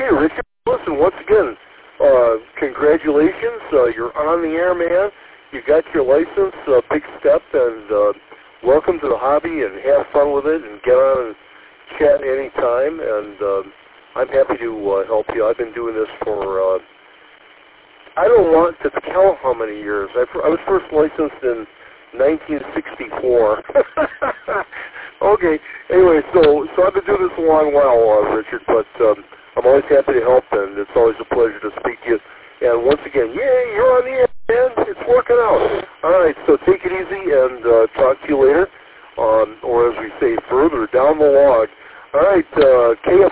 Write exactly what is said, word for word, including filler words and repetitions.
Okay, Richard, listen, once again, uh, congratulations. Uh, you're on the air, man. You got your license, uh, big step, and uh, welcome to the hobby, and have fun with it, and get on and chat anytime, and uh, I'm happy to uh, help you. I've been doing this for, uh, I don't want to tell how many years. I, I was first licensed in nineteen sixty-four. Okay, anyway, so so I've been doing this a long while, uh, Richard, but um, I'm always happy to help, and it's always a pleasure to speak to you. And once again, yay, you're on the air, man. It's working out. All right, so take it easy, and uh, talk to you later, um, or as we say, further down the log. All right, uh, K F